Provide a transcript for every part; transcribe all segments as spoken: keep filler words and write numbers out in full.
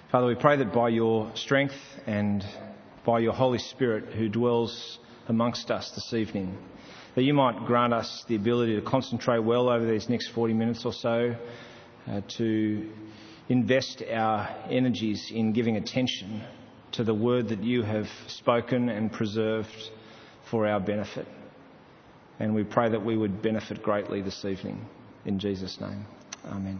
Father, we pray that by your strength and by your Holy Spirit who dwells amongst us this evening, that you might grant us the ability to concentrate well over these next forty minutes or so, uh, to invest our energies in giving attention to the word that you have spoken and preserved for our benefit. And we pray that we would benefit greatly this evening. In Jesus' name, amen.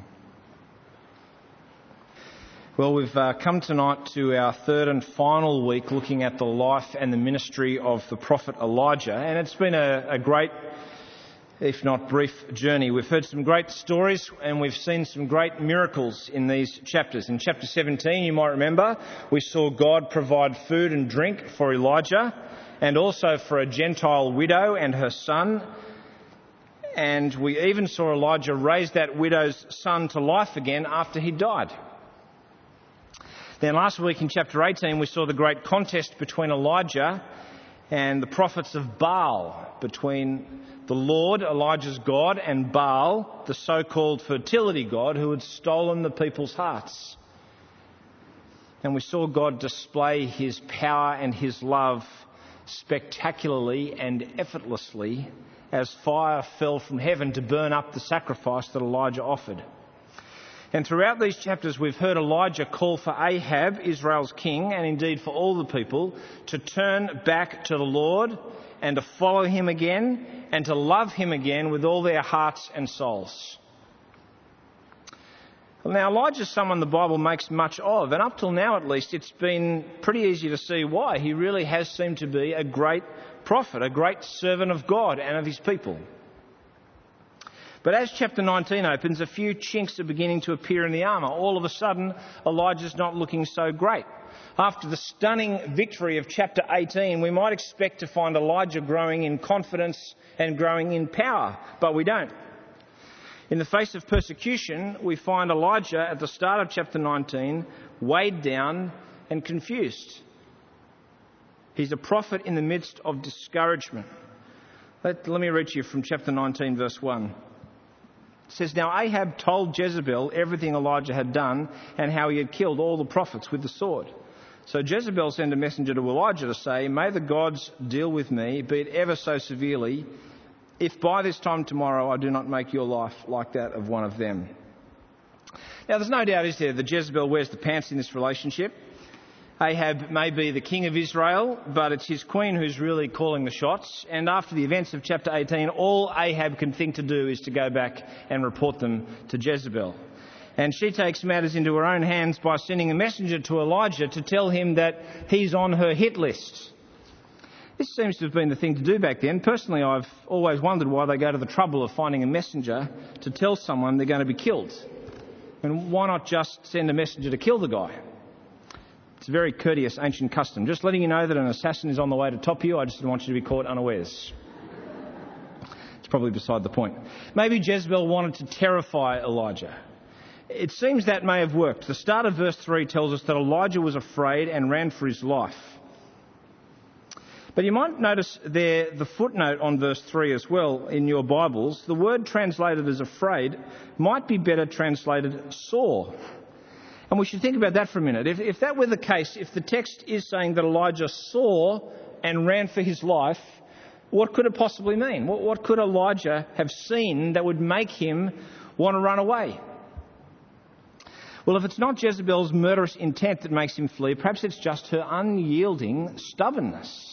Well, we've uh, come tonight to our third and final week looking at the life and the ministry of the prophet Elijah. And it's been a, a great, if not brief, journey. We've heard some great stories and we've seen some great miracles in these chapters. In chapter seventeen, you might remember, we saw God provide food and drink for Elijah and also for a Gentile widow and her son. And we even saw Elijah raise that widow's son to life again after he died. Then last week in chapter eighteen, we saw the great contest between Elijah and the prophets of Baal, between the Lord, Elijah's God, and Baal, the so-called fertility god who had stolen the people's hearts. And we saw God display his power and his love spectacularly and effortlessly as fire fell from heaven to burn up the sacrifice that Elijah offered. And throughout these chapters, we've heard Elijah call for Ahab, Israel's king, and indeed for all the people, to turn back to the Lord and to follow him again and to love him again with all their hearts and souls. Now, Elijah's someone the Bible makes much of, and up till now at least, it's been pretty easy to see why. He really has seemed to be a great prophet, a great servant of God and of his people. But as chapter nineteen opens, a few chinks are beginning to appear in the armour. All of a sudden, Elijah's not looking so great. After the stunning victory of chapter eighteen, we might expect to find Elijah growing in confidence and growing in power, but we don't. In the face of persecution, we find Elijah at the start of chapter nineteen weighed down and confused. He's a prophet in the midst of discouragement. Let, let me read to you from chapter nineteen, verse one. It says, "Now Ahab told Jezebel everything Elijah had done and how he had killed all the prophets with the sword. So Jezebel sent a messenger to Elijah to say, 'May the gods deal with me, be it ever so severely, if by this time tomorrow I do not make your life like that of one of them.'" Now there's no doubt, is there, that Jezebel wears the pants in this relationship. Ahab may be the king of Israel, but it's his queen who's really calling the shots. And after the events of chapter eighteen, all Ahab can think to do is to go back and report them to Jezebel. And she takes matters into her own hands by sending a messenger to Elijah to tell him that he's on her hit list. This seems to have been the thing to do back then. Personally, I've always wondered why they go to the trouble of finding a messenger to tell someone they're going to be killed. And why not just send a messenger to kill the guy? It's a very courteous ancient custom. Just letting you know that an assassin is on the way to top you. I just didn't want you to be caught unawares. It's probably beside the point. Maybe Jezebel wanted to terrify Elijah. It seems that may have worked. The start of verse three tells us that Elijah was afraid and ran for his life. But you might notice there the footnote on verse three as well in your Bibles. The word translated as afraid might be better translated sore. And we should think about that for a minute. If, if that were the case, if the text is saying that Elijah saw and ran for his life, what could it possibly mean? What, what could Elijah have seen that would make him want to run away? Well, if it's not Jezebel's murderous intent that makes him flee, perhaps it's just her unyielding stubbornness.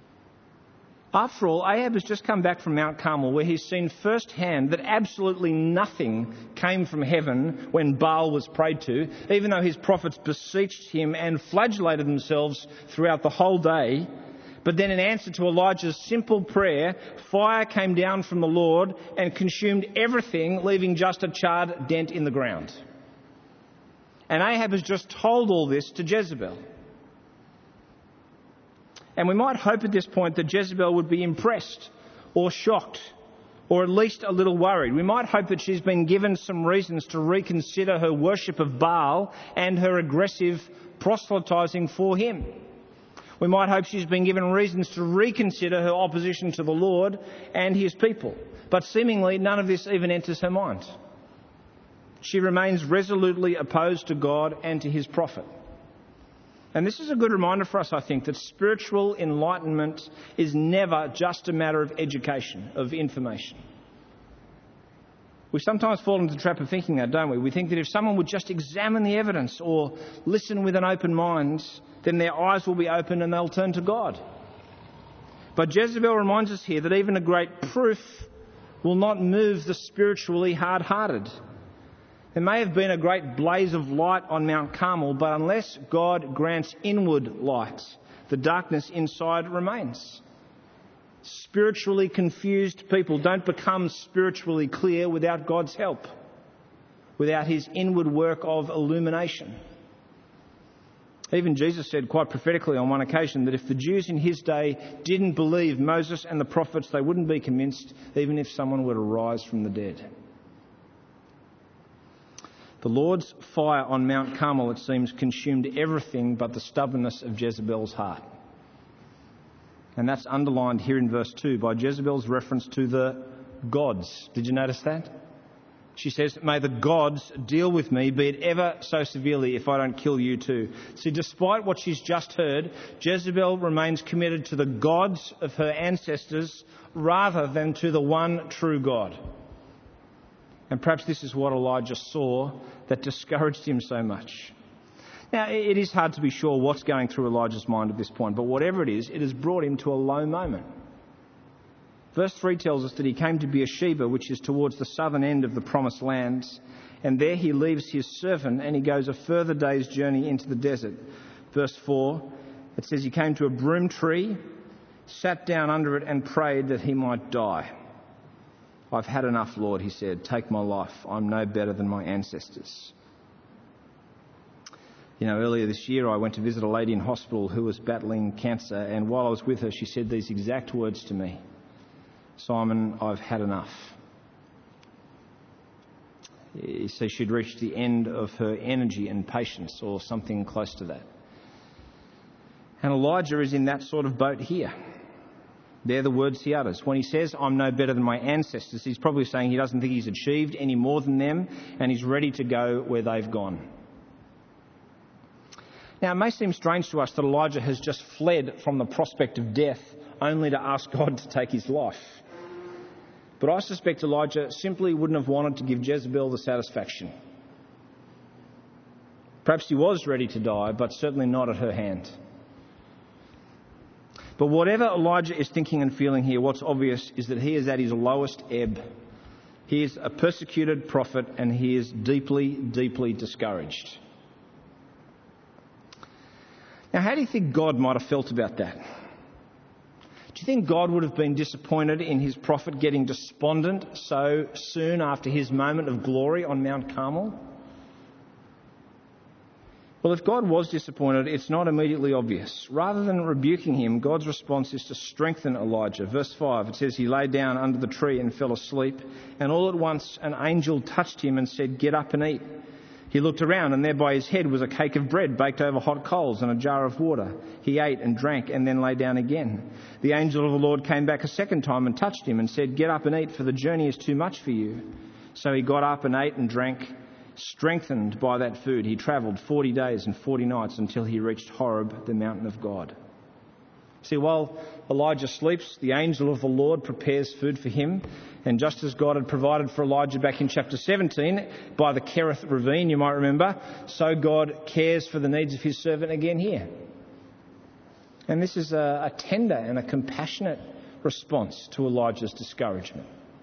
After all, Ahab has just come back from Mount Carmel, where he's seen firsthand that absolutely nothing came from heaven when Baal was prayed to, even though his prophets beseeched him and flagellated themselves throughout the whole day. But then in answer to Elijah's simple prayer, fire came down from the Lord and consumed everything, leaving just a charred dent in the ground. And Ahab has just told all this to Jezebel. And we might hope at this point that Jezebel would be impressed or shocked or at least a little worried. We might hope that she's been given some reasons to reconsider her worship of Baal and her aggressive proselytising for him. We might hope she's been given reasons to reconsider her opposition to the Lord and his people. But seemingly none of this even enters her mind. She remains resolutely opposed to God and to his prophet. And this is a good reminder for us, I think, that spiritual enlightenment is never just a matter of education, of information. We sometimes fall into the trap of thinking that, don't we? We think that if someone would just examine the evidence or listen with an open mind, then their eyes will be open and they'll turn to God. But Jezebel reminds us here that even a great proof will not move the spiritually hard-hearted. There may have been a great blaze of light on Mount Carmel, but unless God grants inward light, the darkness inside remains. Spiritually confused people don't become spiritually clear without God's help, without his inward work of illumination. Even Jesus said quite prophetically on one occasion that if the Jews in his day didn't believe Moses and the prophets, they wouldn't be convinced even if someone were to rise from the dead. The Lord's fire on Mount Carmel, it seems, consumed everything but the stubbornness of Jezebel's heart. And that's underlined here in verse two by Jezebel's reference to the gods. Did you notice that? She says, "May the gods deal with me, be it ever so severely, if I don't kill you too." See, despite what she's just heard, Jezebel remains committed to the gods of her ancestors rather than to the one true God. And perhaps this is what Elijah saw that discouraged him so much. Now, it is hard to be sure what's going through Elijah's mind at this point, but whatever it is, it has brought him to a low moment. Verse three tells us that he came to Beersheba, which is towards the southern end of the promised land, and there he leaves his servant and he goes a further day's journey into the desert. Verse four, it says he came to a broom tree, sat down under it and prayed that he might die. "I've had enough, Lord," he said. "Take my life. I'm no better than my ancestors." You know, earlier this year I went to visit a lady in hospital who was battling cancer, and while I was with her she said these exact words to me: "Simon, I've had enough." You see, she'd reached the end of her energy and patience, or something close to that. And Elijah is in that sort of boat here. They're the words he utters. When he says, "I'm no better than my ancestors," he's probably saying he doesn't think he's achieved any more than them, and he's ready to go where they've gone. Now, it may seem strange to us that Elijah has just fled from the prospect of death only to ask God to take his life. But I suspect Elijah simply wouldn't have wanted to give Jezebel the satisfaction. Perhaps he was ready to die, but certainly not at her hand. But whatever Elijah is thinking and feeling here, what's obvious is that he is at his lowest ebb. He is a persecuted prophet and he is deeply, deeply discouraged. Now, how do you think God might have felt about that? Do you think God would have been disappointed in his prophet getting despondent so soon after his moment of glory on Mount Carmel? Well, if God was disappointed, it's not immediately obvious. Rather than rebuking him, God's response is to strengthen Elijah. Verse five, it says, "He lay down under the tree and fell asleep, and all at once an angel touched him and said, 'Get up and eat.' He looked around, and there by his head was a cake of bread baked over hot coals and a jar of water. He ate and drank and then lay down again. The angel of the Lord came back a second time and touched him and said, 'Get up and eat, for the journey is too much for you.' So he got up and ate and drank. Strengthened by that food, he travelled forty days and forty nights until he reached Horeb, the mountain of God." See, while Elijah sleeps, the angel of the Lord prepares food for him. And just as God had provided for Elijah back in chapter seventeen by the Kerith ravine, you might remember, so God cares for the needs of his servant again here. And this is a, a tender and a compassionate response to Elijah's discouragement.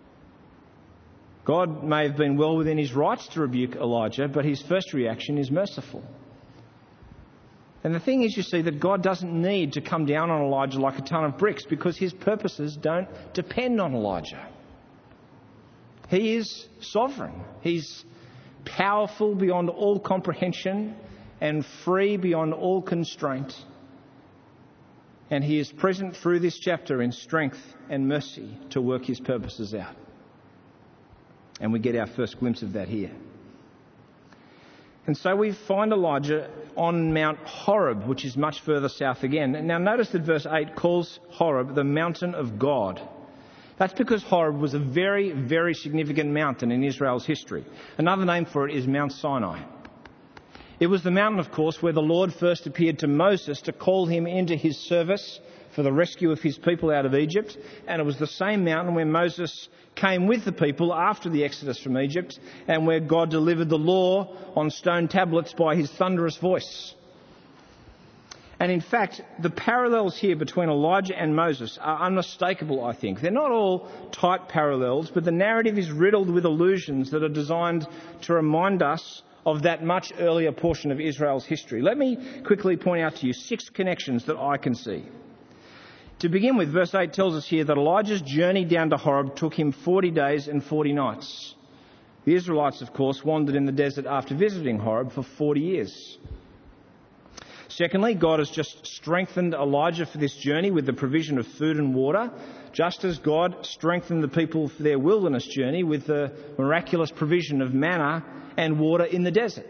God may have been well within his rights to rebuke Elijah, but his first reaction is merciful. And the thing is, you see, that God doesn't need to come down on Elijah like a ton of bricks because his purposes don't depend on Elijah. He is sovereign. He's powerful beyond all comprehension and free beyond all constraint. And he is present through this chapter in strength and mercy to work his purposes out. And we get our first glimpse of that here. And so we find Elijah on Mount Horeb, which is much further south again. Now notice that verse eight calls Horeb the mountain of God. That's because Horeb was a very, very significant mountain in Israel's history. Another name for it is Mount Sinai. It was the mountain, of course, where the Lord first appeared to Moses to call him into his service for the rescue of his people out of Egypt. And it was the same mountain where Moses came with the people after the exodus from Egypt, and where God delivered the law on stone tablets by his thunderous voice. And in fact, the parallels here between Elijah and Moses are unmistakable, I think. They're not all tight parallels, but the narrative is riddled with allusions that are designed to remind us of that much earlier portion of Israel's history. Let me quickly point out to you six connections that I can see. To begin with, verse eight tells us here that Elijah's journey down to Horeb took him forty days and forty nights. The Israelites, of course, wandered in the desert after visiting Horeb for forty years. Secondly, God has just strengthened Elijah for this journey with the provision of food and water, just as God strengthened the people for their wilderness journey with the miraculous provision of manna and water in the desert.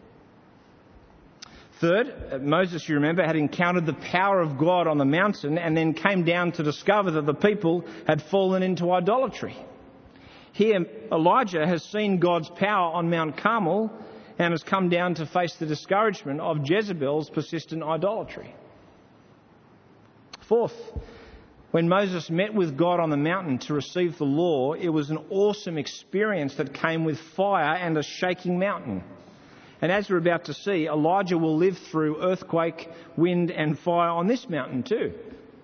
Third, Moses, you remember, had encountered the power of God on the mountain and then came down to discover that the people had fallen into idolatry. Here, Elijah has seen God's power on Mount Carmel and has come down to face the discouragement of Jezebel's persistent idolatry. Fourth, when Moses met with God on the mountain to receive the law, it was an awesome experience that came with fire and a shaking mountain. And as we're about to see, Elijah will live through earthquake, wind and fire on this mountain too.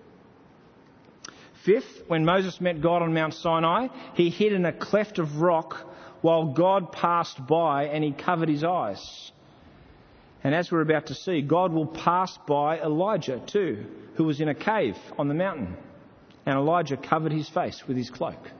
Fifth, when Moses met God on Mount Sinai, he hid in a cleft of rock while God passed by and he covered his eyes. And as we're about to see, God will pass by Elijah too, who was in a cave on the mountain. And Elijah covered his face with his cloak.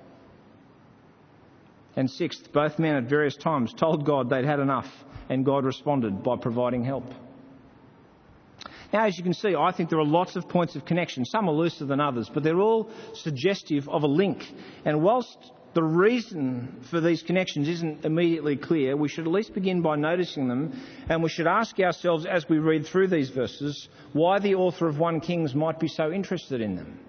And sixth, both men at various times told God they'd had enough, and God responded by providing help. Now, as you can see, I think there are lots of points of connection. Some are looser than others, but they're all suggestive of a link. And whilst the reason for these connections isn't immediately clear, we should at least begin by noticing them, and we should ask ourselves as we read through these verses why the author of First Kings might be so interested in them.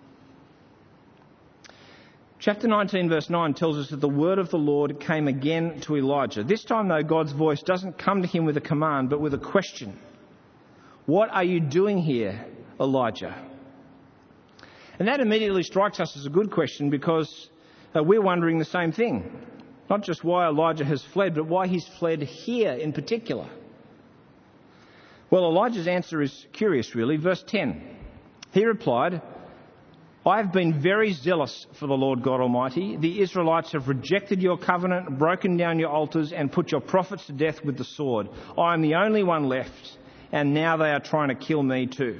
Chapter nineteen verse nine tells us that the word of the Lord came again to Elijah. This time, though, God's voice doesn't come to him with a command, but with a question. What are you doing here, Elijah? And that immediately strikes us as a good question, because uh, we're wondering the same thing. Not just why Elijah has fled, but why he's fled here in particular. Well, Elijah's answer is curious, really. Verse ten. He replied, I have been very zealous for the Lord God Almighty. The Israelites have rejected your covenant, broken down your altars, and put your prophets to death with the sword. I am the only one left, and now they are trying to kill me too.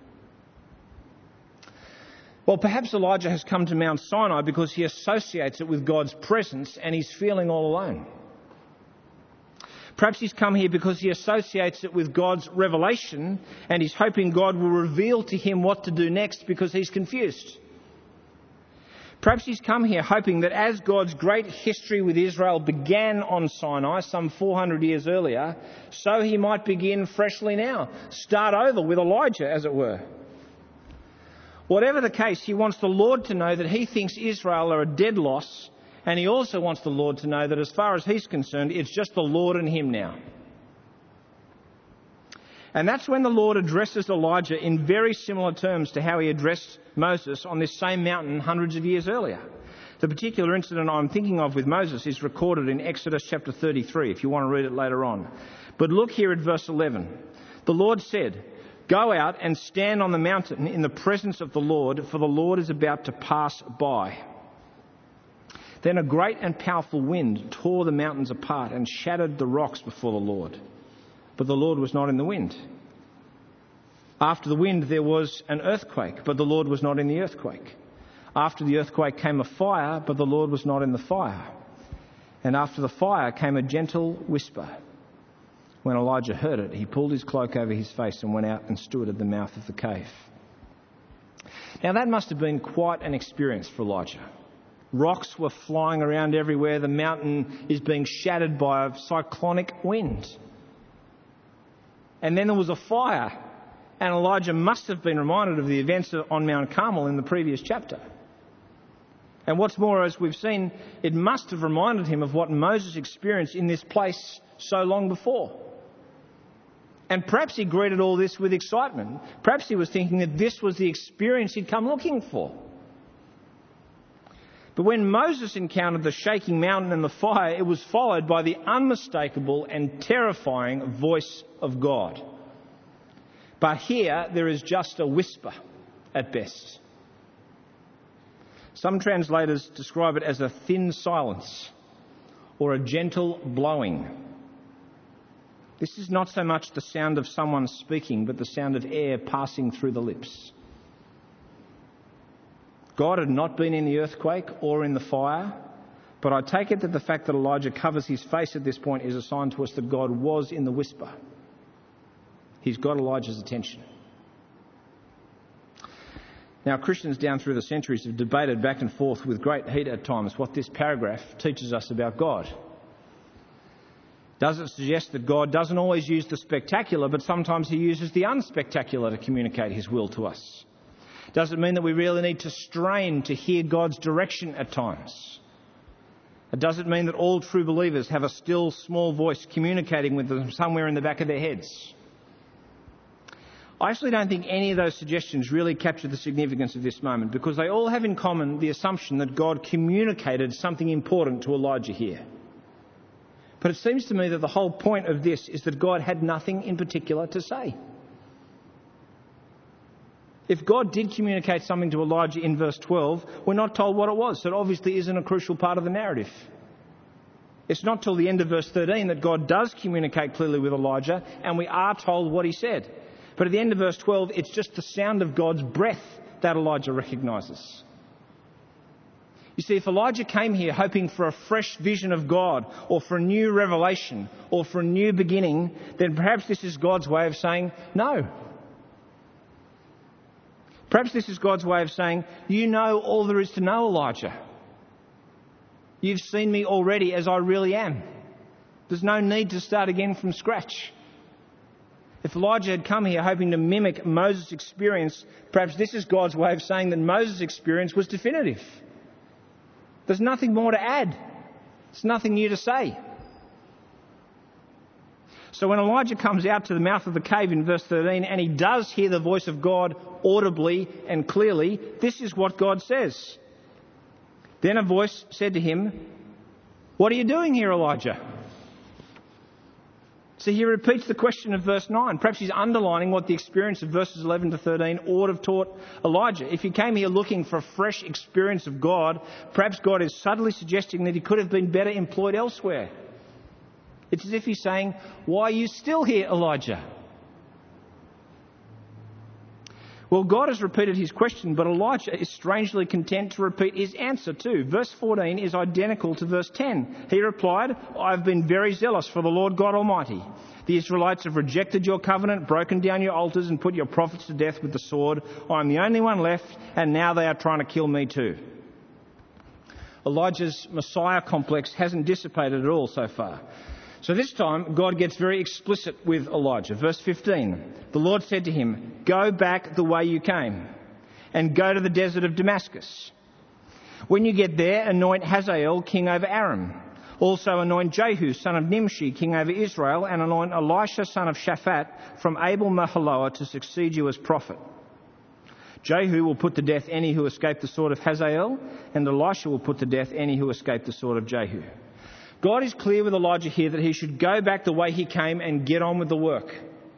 Well, perhaps Elijah has come to Mount Sinai because he associates it with God's presence and he's feeling all alone. Perhaps he's come here because he associates it with God's revelation and he's hoping God will reveal to him what to do next because he's confused. Perhaps he's come here hoping that as God's great history with Israel began on Sinai some four hundred years earlier, so he might begin freshly now, start over with Elijah, as it were. Whatever the case, he wants the Lord to know that he thinks Israel are a dead loss, and he also wants the Lord to know that as far as he's concerned, it's just the Lord and him now. And that's when the Lord addresses Elijah in very similar terms to how he addressed Moses on this same mountain hundreds of years earlier. The particular incident I'm thinking of with Moses is recorded in Exodus chapter thirty-three, if you want to read it later on. But look here at verse eleven. The Lord said, Go out and stand on the mountain in the presence of the Lord, for the Lord is about to pass by. Then a great and powerful wind tore the mountains apart and shattered the rocks before the Lord. But the Lord was not in the wind. After the wind there was an earthquake, but the Lord was not in the earthquake. After the earthquake came a fire, but the Lord was not in the fire. And after the fire came a gentle whisper. When Elijah heard it, he pulled his cloak over his face and went out and stood at the mouth of the cave. Now that must have been quite an experience for Elijah. Rocks were flying around everywhere. The mountain is being shattered by a cyclonic wind. And then there was a fire. And Elijah must have been reminded of the events on Mount Carmel in the previous chapter. And what's more, as we've seen, it must have reminded him of what Moses experienced in this place so long before. And perhaps he greeted all this with excitement. Perhaps he was thinking that this was the experience he'd come looking for. But when Moses encountered the shaking mountain and the fire, it was followed by the unmistakable and terrifying voice of God. But here there is just a whisper at best. Some translators describe it as a thin silence or a gentle blowing. This is not so much the sound of someone speaking, but the sound of air passing through the lips. God had not been in the earthquake or in the fire, but I take it that the fact that Elijah covers his face at this point is a sign to us that God was in the whisper. He's got Elijah's attention. Now, Christians down through the centuries have debated back and forth with great heat at times what this paragraph teaches us about God. Does it suggest that God doesn't always use the spectacular, but sometimes he uses the unspectacular to communicate his will to us? Does it mean that we really need to strain to hear God's direction at times? Does it mean that all true believers have a still small voice communicating with them somewhere in the back of their heads? I actually don't think any of those suggestions really capture the significance of this moment, because they all have in common the assumption that God communicated something important to Elijah here. But it seems to me that the whole point of this is that God had nothing in particular to say. If God did communicate something to Elijah in verse twelve, we're not told what it was, so it obviously isn't a crucial part of the narrative. It's not till the end of verse thirteen that God does communicate clearly with Elijah, and we are told what he said. But at the end of verse twelve, it's just the sound of God's breath that Elijah recognises. You see, if Elijah came here hoping for a fresh vision of God, or for a new revelation, or for a new beginning, then perhaps this is God's way of saying no. Perhaps this is God's way of saying, you know all there is to know, Elijah. You've seen me already as I really am. There's no need to start again from scratch. If Elijah had come here hoping to mimic Moses' experience, perhaps this is God's way of saying that Moses' experience was definitive. There's nothing more to add. There's nothing new to say. So when Elijah comes out to the mouth of the cave in verse thirteen, and he does hear the voice of God audibly and clearly, this is what God says. Then a voice said to him, "What are you doing here, Elijah?" So he repeats the question of verse nine. Perhaps he's underlining what the experience of verses eleven to thirteen ought to have taught Elijah. If he came here looking for a fresh experience of God, perhaps God is subtly suggesting that he could have been better employed elsewhere. It's as if he's saying, "Why are you still here, Elijah?" Well, God has repeated his question, but Elijah is strangely content to repeat his answer too. Verse fourteen is identical to verse ten. He replied, "I've been very zealous for the Lord God Almighty. The Israelites have rejected your covenant, broken down your altars, and put your prophets to death with the sword. I'm the only one left, and now they are trying to kill me too." Elijah's Messiah complex hasn't dissipated at all so far. So this time, God gets very explicit with Elijah. Verse fifteen, the Lord said to him, "Go back the way you came and go to the desert of Damascus. When you get there, anoint Hazael king over Aram. Also anoint Jehu son of Nimshi king over Israel, and anoint Elisha son of Shaphat from Abel-Mahaloah to succeed you as prophet. Jehu will put to death any who escape the sword of Hazael, and Elisha will put to death any who escape the sword of Jehu." God is clear with Elijah here that he should go back the way he came and get on with the work.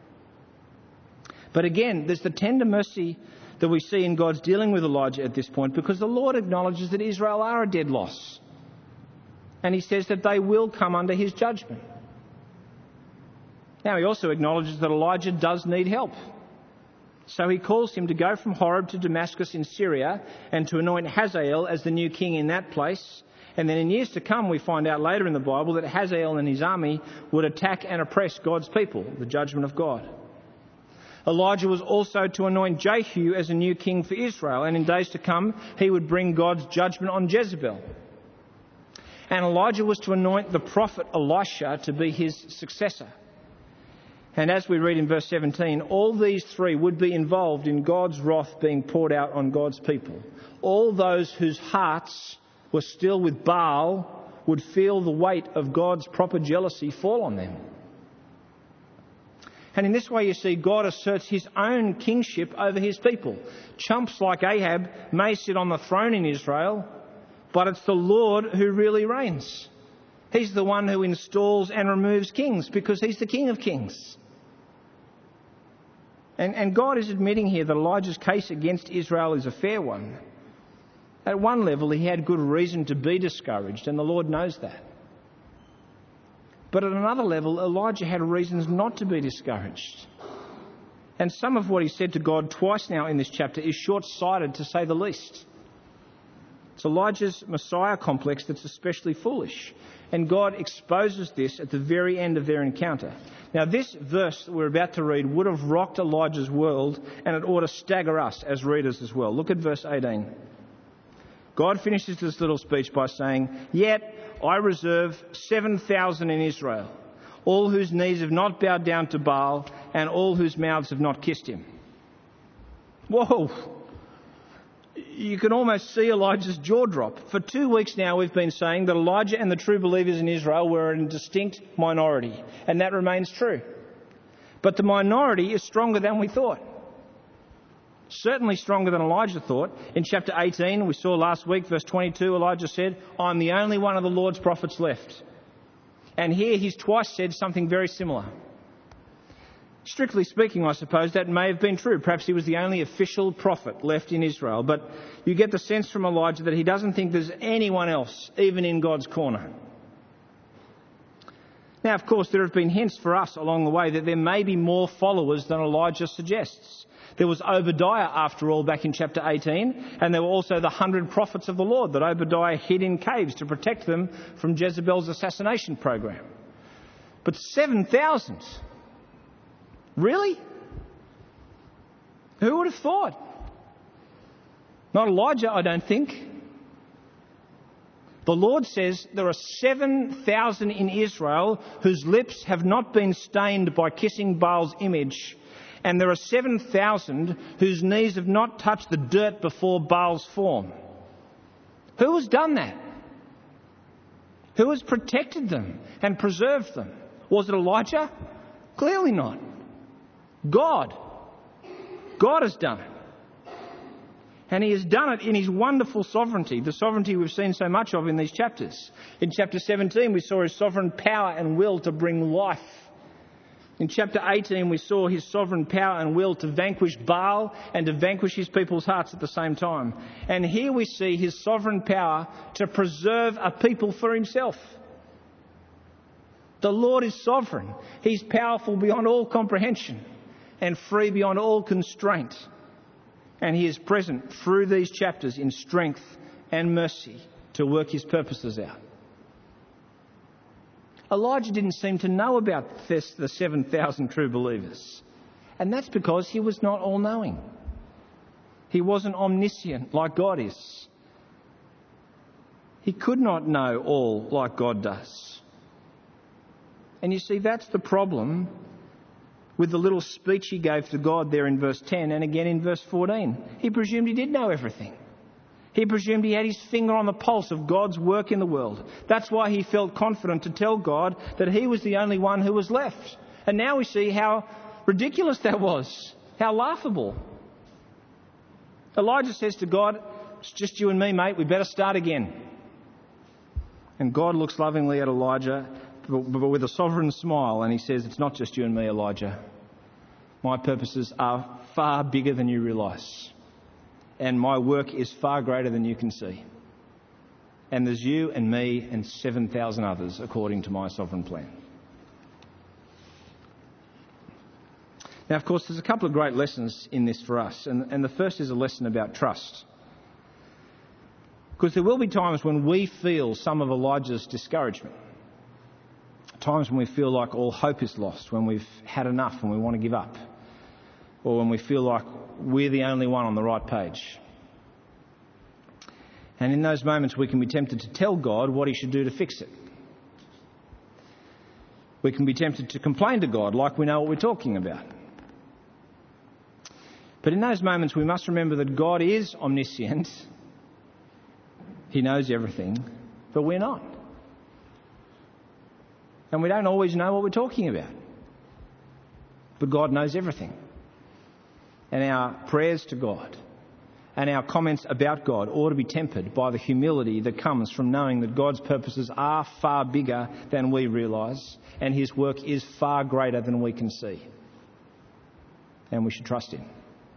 But again, there's the tender mercy that we see in God's dealing with Elijah at this point, because the Lord acknowledges that Israel are a dead loss. And he says that they will come under his judgment. Now, he also acknowledges that Elijah does need help. So he calls him to go from Horeb to Damascus in Syria and to anoint Hazael as the new king in that place. And then in years to come, we find out later in the Bible that Hazael and his army would attack and oppress God's people, the judgment of God. Elijah was also to anoint Jehu as a new king for Israel, and in days to come, he would bring God's judgment on Jezebel. And Elijah was to anoint the prophet Elisha to be his successor. And as we read in verse seventeen, all these three would be involved in God's wrath being poured out on God's people. All those whose hearts were still with Baal would feel the weight of God's proper jealousy fall on them. And in this way you see God asserts his own kingship over his people. Chumps like Ahab may sit on the throne in Israel, but it's the Lord who really reigns. He's the one who installs and removes kings because he's the King of Kings. And, and God is admitting here that Elijah's case against Israel is a fair one. At one level, he had good reason to be discouraged, and the Lord knows that. But at another level, Elijah had reasons not to be discouraged. And some of what he said to God twice now in this chapter is short-sighted, to say the least. It's Elijah's Messiah complex that's especially foolish. And God exposes this at the very end of their encounter. Now, this verse that we're about to read would have rocked Elijah's world, and it ought to stagger us as readers as well. Look at verse eighteen. God finishes this little speech by saying, "Yet I reserve seven thousand in Israel, all whose knees have not bowed down to Baal, and all whose mouths have not kissed him." Whoa! You can almost see Elijah's jaw drop. For two weeks now we've been saying that Elijah and the true believers in Israel were in a distinct minority, and that remains true. But the minority is stronger than we thought. Certainly stronger than Elijah thought. In chapter eighteen, we saw last week, verse twenty-two, Elijah said, "I'm the only one of the Lord's prophets left." And here he's twice said something very similar. Strictly speaking, I suppose, that may have been true. Perhaps he was the only official prophet left in Israel. But you get the sense from Elijah that he doesn't think there's anyone else, even in God's corner. Now, of course, there have been hints for us along the way that there may be more followers than Elijah suggests. There was Obadiah, after all, back in chapter eighteen, and there were also the hundred prophets of the Lord that Obadiah hid in caves to protect them from Jezebel's assassination program. But seven thousand? Really? Who would have thought? Not Elijah, I don't think. The Lord says there are seven thousand in Israel whose lips have not been stained by kissing Baal's image. And there are seven thousand whose knees have not touched the dirt before Baal's form. Who has done that? Who has protected them and preserved them? Was it Elijah? Clearly not. God. God has done it. And he has done it in his wonderful sovereignty, the sovereignty we've seen so much of in these chapters. In chapter seventeen, we saw his sovereign power and will to bring life. In chapter eighteen, we saw his sovereign power and will to vanquish Baal and to vanquish his people's hearts at the same time. And here we see his sovereign power to preserve a people for himself. The Lord is sovereign. He's powerful beyond all comprehension and free beyond all constraint. And he is present through these chapters in strength and mercy to work his purposes out. Elijah didn't seem to know about this, the seven thousand true believers. And that's because he was not all-knowing. He wasn't omniscient like God is. He could not know all like God does. And you see, that's the problem with the little speech he gave to God there in verse ten and again in verse fourteen. He presumed he did know everything. He presumed he had his finger on the pulse of God's work in the world. That's why he felt confident to tell God that he was the only one who was left. And now we see how ridiculous that was, how laughable. Elijah says to God, "It's just you and me, mate. We better start again." And God looks lovingly at Elijah, but with a sovereign smile, and he says, "It's not just you and me, Elijah. My purposes are far bigger than you realise. And my work is far greater than you can see. And there's you and me and seven thousand others according to my sovereign plan." Now, of course, there's a couple of great lessons in this for us. And, and the first is a lesson about trust. Because there will be times when we feel some of Elijah's discouragement. Times when we feel like all hope is lost, when we've had enough and we want to give up. Or when we feel like we're the only one on the right page. And in those moments we can be tempted to tell God what he should do to fix it. We can be tempted to complain to God like we know what we're talking about. But in those moments we must remember that God is omniscient. He knows everything, but we're not. And we don't always know what we're talking about. But God knows everything. And our prayers to God and our comments about God ought to be tempered by the humility that comes from knowing that God's purposes are far bigger than we realise, and his work is far greater than we can see. And we should trust him.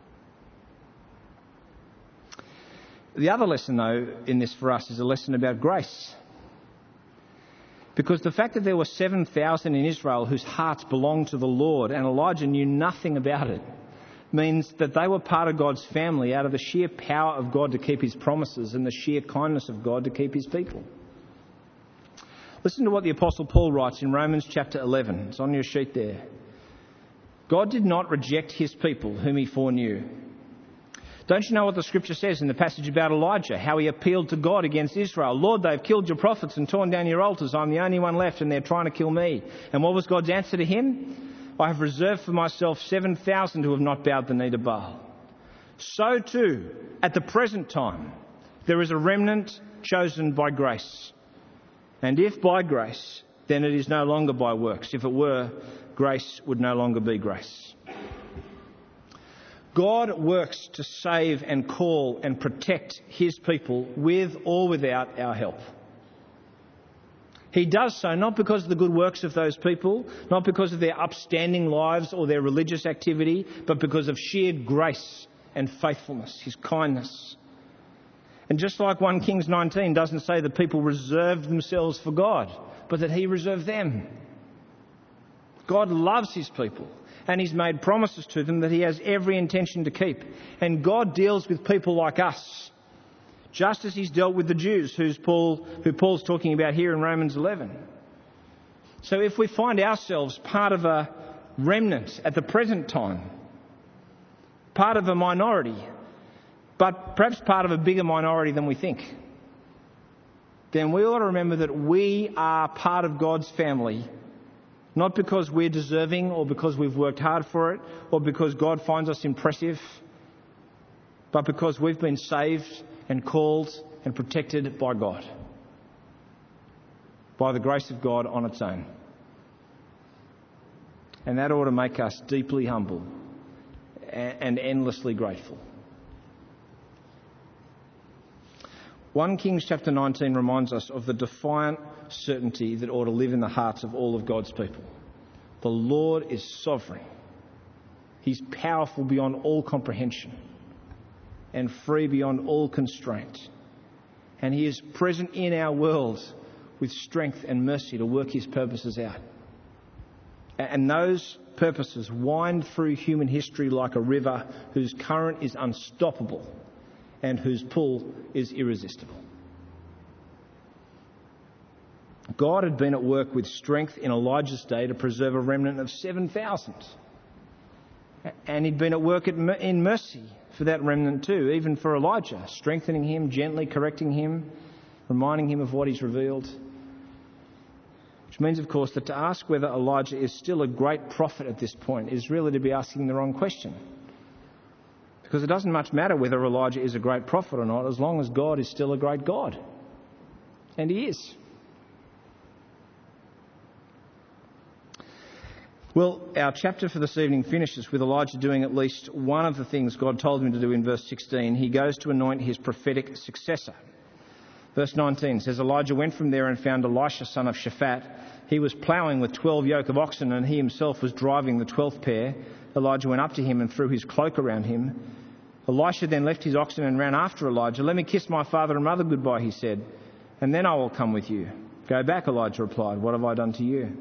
The other lesson, though, in this for us is a lesson about grace. Because the fact that there were seven thousand in Israel whose hearts belonged to the Lord and Elijah knew nothing about it means that they were part of God's family out of the sheer power of God to keep his promises and the sheer kindness of God to keep his people. Listen to what the Apostle Paul writes in Romans chapter eleven. It's on your sheet there. God did not reject his people whom he foreknew. Don't you know what the scripture says in the passage about Elijah, how he appealed to God against Israel? Lord, they've killed your prophets and torn down your altars. I'm the only one left and they're trying to kill me. And what was God's answer to him? I have reserved for myself seven thousand who have not bowed the knee to Baal. So too, at the present time, there is a remnant chosen by grace. And if by grace, then it is no longer by works. If it were, grace would no longer be grace. God works to save and call and protect his people with or without our help. He does so not because of the good works of those people, not because of their upstanding lives or their religious activity, but because of sheer grace and faithfulness, his kindness. And just like First Kings nineteen doesn't say that people reserved themselves for God, but that he reserved them. God loves his people. And he's made promises to them that he has every intention to keep. And God deals with people like us, just as he's dealt with the Jews, who's Paul, who Paul's talking about here in Romans eleven. So if we find ourselves part of a remnant at the present time, part of a minority, but perhaps part of a bigger minority than we think, then we ought to remember that we are part of God's family. Not because we're deserving or because we've worked hard for it or because God finds us impressive, but because we've been saved and called and protected by God, by the grace of God on its own. And that ought to make us deeply humble and endlessly grateful. First Kings chapter nineteen reminds us of the defiant certainty that ought to live in the hearts of all of God's people. The Lord is sovereign. He's powerful beyond all comprehension and free beyond all constraint. And he is present in our world with strength and mercy to work his purposes out. And those purposes wind through human history like a river whose current is unstoppable and whose pull is irresistible. God had been at work with strength in Elijah's day to preserve a remnant of seven thousand. And he'd been at work in mercy for that remnant too, even for Elijah, strengthening him, gently correcting him, reminding him of what he's revealed. Which means, of course, that to ask whether Elijah is still a great prophet at this point is really to be asking the wrong question. Because it doesn't much matter whether Elijah is a great prophet or not, as long as God is still a great God. And he is. Well, our chapter for this evening finishes with Elijah doing at least one of the things God told him to do in verse sixteen. He goes to anoint his prophetic successor. Verse nineteen says, Elijah went from there and found Elisha, son of Shaphat. He was ploughing with twelve yoke of oxen, and he himself was driving the twelfth pair. Elijah went up to him and threw his cloak around him. Elisha then left his oxen and ran after Elijah. Let me kiss my father and mother goodbye, he said, and then I will come with you. Go back, Elijah replied. What have I done to you?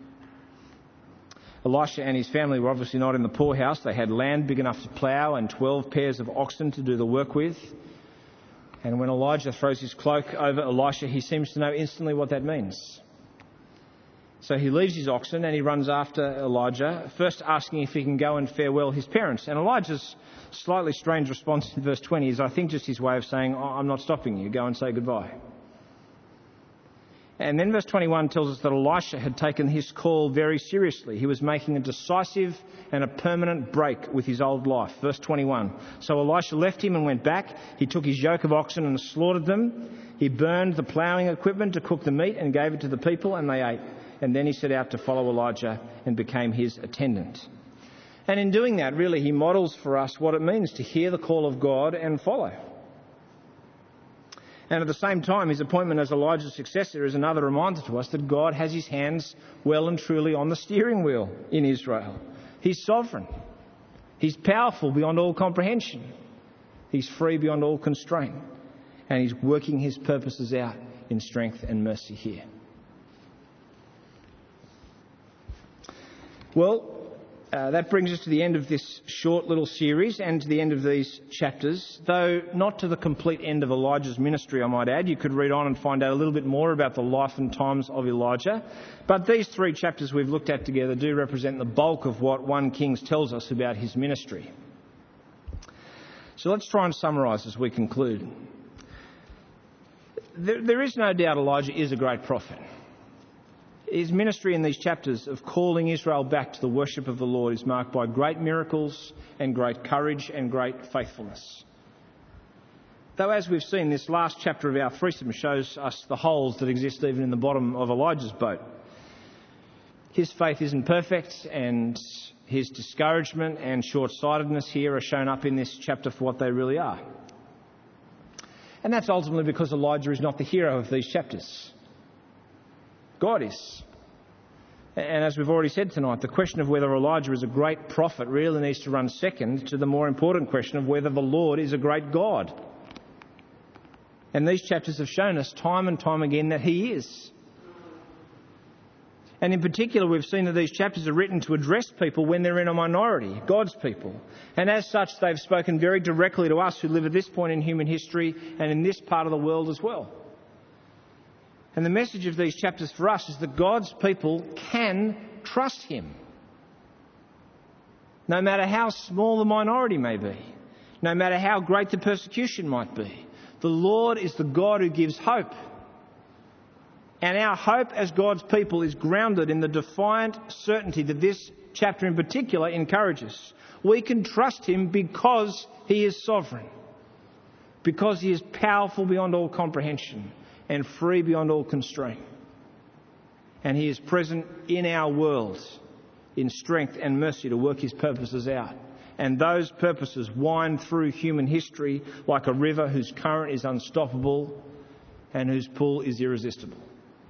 Elisha and his family were obviously not in the poorhouse. They had land big enough to plough and twelve pairs of oxen to do the work with. And when Elijah throws his cloak over Elisha, he seems to know instantly what that means. So he leaves his oxen and he runs after Elijah, first asking if he can go and farewell his parents. And Elijah's slightly strange response in verse twenty is, I think, just his way of saying, oh, I'm not stopping you. Go and say goodbye. And then verse twenty-one tells us that Elisha had taken his call very seriously. He was making a decisive and a permanent break with his old life. Verse twenty-one. So Elisha left him and went back. He took his yoke of oxen and slaughtered them. He burned the ploughing equipment to cook the meat and gave it to the people, and they ate. And then he set out to follow Elijah and became his attendant. And in doing that, really, he models for us what it means to hear the call of God and follow. And at the same time, his appointment as Elijah's successor is another reminder to us that God has his hands well and truly on the steering wheel in Israel. He's sovereign. He's powerful beyond all comprehension. He's free beyond all constraint. And he's working his purposes out in strength and mercy here. Well, Uh, that brings us to the end of this short little series and to the end of these chapters, though not to the complete end of Elijah's ministry, I might add. You could read on and find out a little bit more about the life and times of Elijah. But these three chapters we've looked at together do represent the bulk of what First Kings tells us about his ministry. So let's try and summarise as we conclude. There, there is no doubt Elijah is a great prophet. His ministry in these chapters of calling Israel back to the worship of the Lord is marked by great miracles and great courage and great faithfulness. Though, as we've seen, this last chapter of our threesome shows us the holes that exist even in the bottom of Elijah's boat. His faith isn't perfect, and his discouragement and short-sightedness here are shown up in this chapter for what they really are. And that's ultimately because Elijah is not the hero of these chapters. God is. And as we've already said tonight, the question of whether Elijah is a great prophet really needs to run second to the more important question of whether the Lord is a great God. And these chapters have shown us time and time again that he is. And in particular, we've seen that these chapters are written to address people when they're in a minority, God's people. And as such, they've spoken very directly to us who live at this point in human history and in this part of the world as well. And the message of these chapters for us is that God's people can trust him. No matter how small the minority may be, no matter how great the persecution might be, the Lord is the God who gives hope. And our hope as God's people is grounded in the defiant certainty that this chapter in particular encourages. We can trust him because he is sovereign, because he is powerful beyond all comprehension and free beyond all constraint. And he is present in our world in strength and mercy to work his purposes out. And those purposes wind through human history like a river whose current is unstoppable and whose pull is irresistible.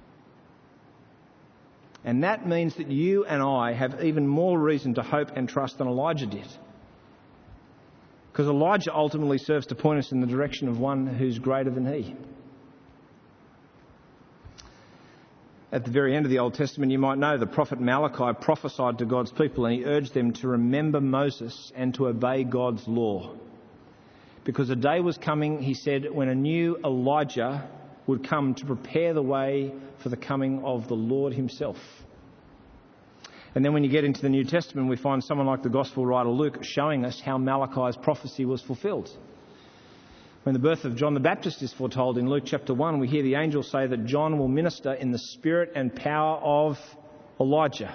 And that means that you and I have even more reason to hope and trust than Elijah did. Because Elijah ultimately serves to point us in the direction of one who's greater than he. At the very end of the Old Testament, you might know the prophet Malachi prophesied to God's people, and he urged them to remember Moses and to obey God's law. Because a day was coming, he said, when a new Elijah would come to prepare the way for the coming of the Lord himself. And then when you get into the New Testament, we find someone like the Gospel writer Luke showing us how Malachi's prophecy was fulfilled. When the birth of John the Baptist is foretold in Luke chapter one, we hear the angel say that John will minister in the spirit and power of Elijah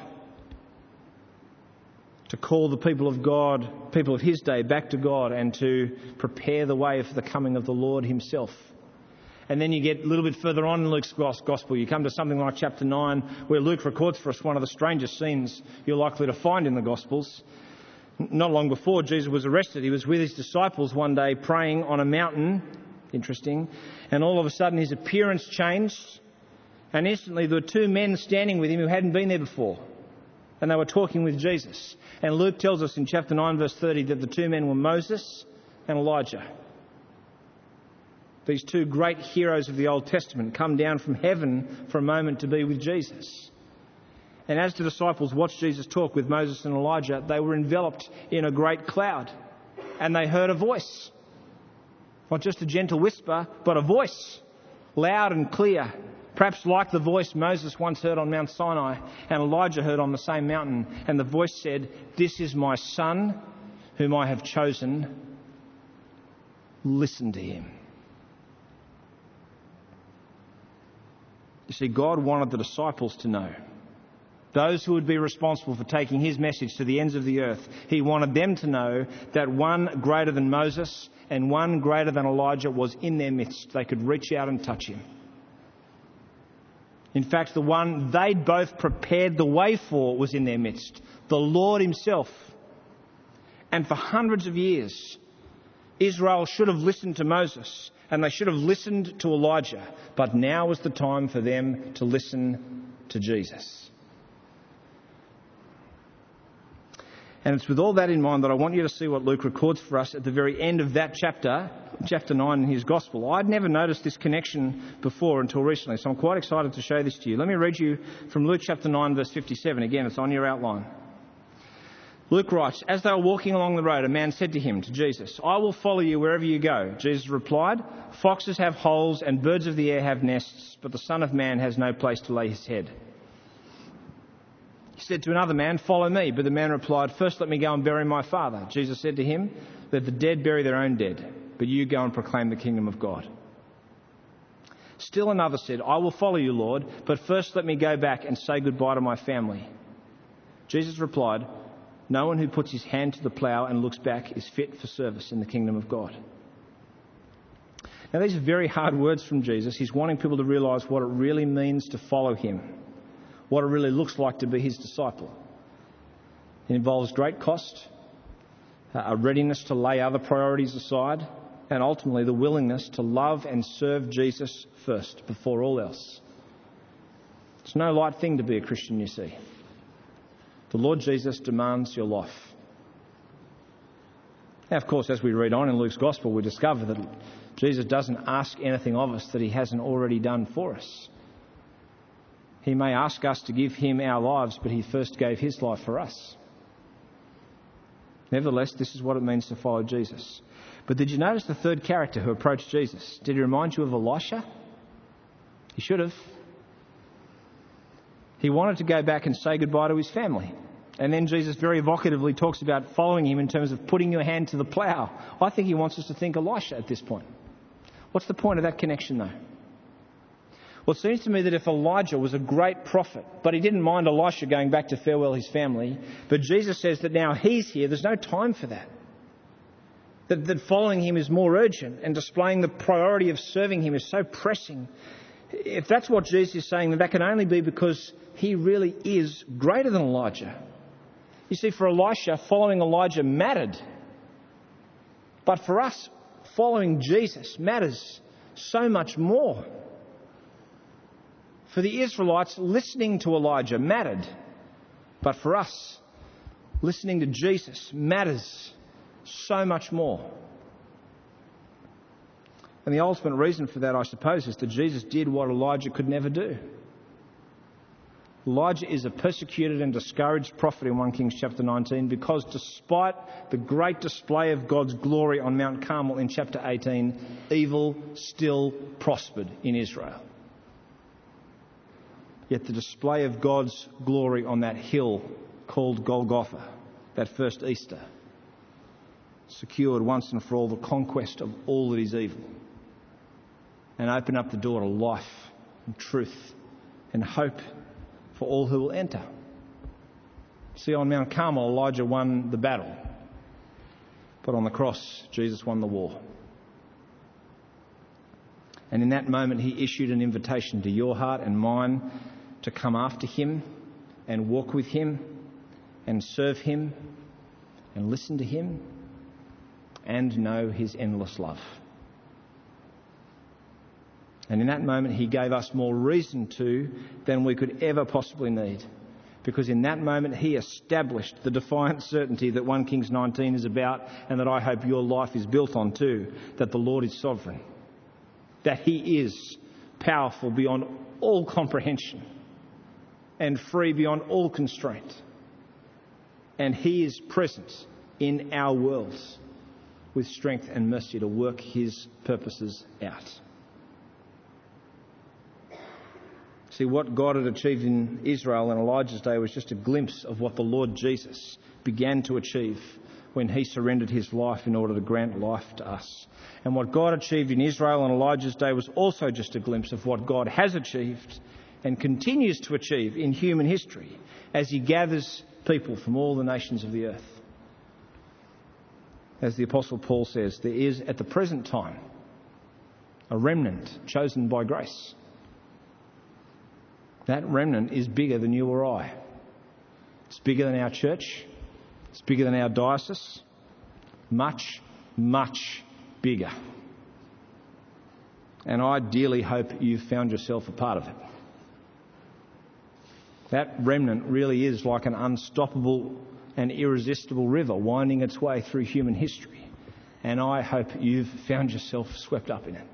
to call the people of God, people of his day, back to God and to prepare the way for the coming of the Lord himself. And then you get a little bit further on in Luke's Gospel. You come to something like chapter nine, where Luke records for us one of the strangest scenes you're likely to find in the Gospels. Not long before Jesus was arrested, he was with his disciples one day praying on a mountain. Interesting. And all of a sudden his appearance changed. And instantly there were two men standing with him who hadn't been there before. And they were talking with Jesus. And Luke tells us in chapter nine, verse thirty, that the two men were Moses and Elijah. These two great heroes of the Old Testament come down from heaven for a moment to be with Jesus. And as the disciples watched Jesus talk with Moses and Elijah, they were enveloped in a great cloud. And they heard a voice. Not just a gentle whisper, but a voice. Loud and clear. Perhaps like the voice Moses once heard on Mount Sinai and Elijah heard on the same mountain. And the voice said, "This is my son, whom I have chosen. Listen to him." You see, God wanted the disciples to know. Those who would be responsible for taking his message to the ends of the earth, he wanted them to know that one greater than Moses and one greater than Elijah was in their midst. They could reach out and touch him. In fact, the one they'd both prepared the way for was in their midst, the Lord himself. And for hundreds of years, Israel should have listened to Moses and they should have listened to Elijah. But now was the time for them to listen to Jesus. And it's with all that in mind that I want you to see what Luke records for us at the very end of that chapter, chapter nine in his Gospel. I'd never noticed this connection before until recently, so I'm quite excited to show this to you. Let me read you from Luke chapter nine, verse fifty-seven. Again, it's on your outline. Luke writes, "As they were walking along the road, a man said to him, to Jesus, 'I will follow you wherever you go.' Jesus replied, 'Foxes have holes and birds of the air have nests, but the Son of Man has no place to lay his head.' He said to another man, 'Follow me.' But the man replied, 'First let me go and bury my father.' Jesus said to him, 'Let the dead bury their own dead, but you go and proclaim the kingdom of God.' Still another said, 'I will follow you, Lord, but first let me go back and say goodbye to my family.' Jesus replied, 'No one who puts his hand to the plough and looks back is fit for service in the kingdom of God.'" Now these are very hard words from Jesus. He's wanting people to realise what it really means to follow him, what it really looks like to be his disciple. It involves great cost, a readiness to lay other priorities aside, and ultimately the willingness to love and serve Jesus first, before all else. It's no light thing to be a Christian, you see. The Lord Jesus demands your life. Now, of course, as we read on in Luke's Gospel, we discover that Jesus doesn't ask anything of us that he hasn't already done for us. He may ask us to give him our lives, but he first gave his life for us. Nevertheless, this is what it means to follow Jesus. But did you notice the third character who approached Jesus? Did he remind you of Elisha? He should have. He wanted to go back and say goodbye to his family. And then Jesus very evocatively talks about following him in terms of putting your hand to the plough. I think he wants us to think Elisha at this point. What's the point of that connection, though? Well, it seems to me that if Elijah was a great prophet, but he didn't mind Elisha going back to farewell his family, but Jesus says that now he's here, there's no time for that. That, that following him is more urgent and displaying the priority of serving him is so pressing. If that's what Jesus is saying, then that can only be because he really is greater than Elijah. You see, for Elisha, following Elijah mattered. But for us, following Jesus matters so much more. For the Israelites, listening to Elijah mattered. But for us, listening to Jesus matters so much more. And the ultimate reason for that, I suppose, is that Jesus did what Elijah could never do. Elijah is a persecuted and discouraged prophet in First Kings chapter nineteen because despite the great display of God's glory on Mount Carmel in chapter eighteen, evil still prospered in Israel. Yet the display of God's glory on that hill called Golgotha, that first Easter, secured once and for all the conquest of all that is evil and opened up the door to life and truth and hope for all who will enter. See, on Mount Carmel, Elijah won the battle, but on the cross, Jesus won the war. And in that moment, he issued an invitation to your heart and mine to come after him and walk with him and serve him and listen to him and know his endless love. And in that moment, he gave us more reason to than we could ever possibly need. Because in that moment, he established the defiant certainty that First Kings nineteen is about and that I hope your life is built on too, that the Lord is sovereign, that he is powerful beyond all comprehension and free beyond all constraint. And he is present in our worlds with strength and mercy to work his purposes out. See, what God had achieved in Israel in Elijah's day was just a glimpse of what the Lord Jesus began to achieve when he surrendered his life in order to grant life to us. And what God achieved in Israel on Elijah's day was also just a glimpse of what God has achieved and continues to achieve in human history as he gathers people from all the nations of the earth. As the Apostle Paul says, there is at the present time a remnant chosen by grace. That remnant is bigger than you or I. It's bigger than our church. It's bigger than our diocese. Much, much bigger. And I dearly hope you've found yourself a part of it. That remnant really is like an unstoppable and irresistible river winding its way through human history. And I hope you've found yourself swept up in it.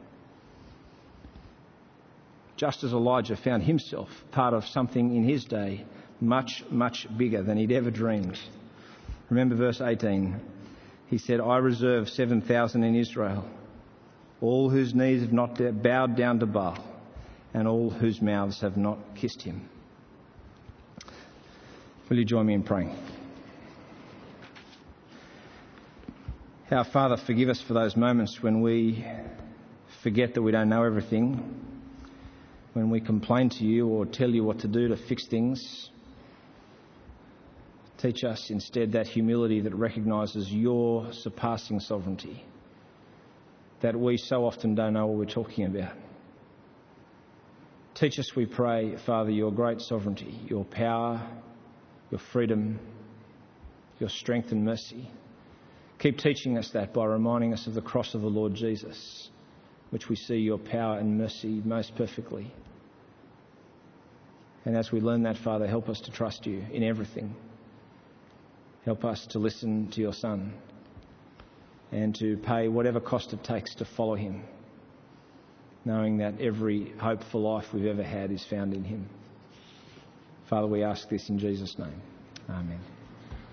Just as Elijah found himself part of something in his day much, much bigger than he'd ever dreamed. Remember verse eighteen. He said, I reserve seven thousand in Israel, all whose knees have not bowed down to Baal, and all whose mouths have not kissed him. Will you join me in praying? Our Father, forgive us for those moments when we forget that we don't know everything, when we complain to you or tell you what to do to fix things. Teach us instead that humility that recognises your surpassing sovereignty, that we so often don't know what we're talking about. Teach us, we pray, Father, your great sovereignty, your power, your freedom, your strength and mercy. Keep teaching us that by reminding us of the cross of the Lord Jesus, which we see your power and mercy most perfectly. And as we learn that, Father, help us to trust you in everything. Help us to listen to your Son and to pay whatever cost it takes to follow him, knowing that every hope for life we've ever had is found in him. Father, we ask this in Jesus' name. Amen.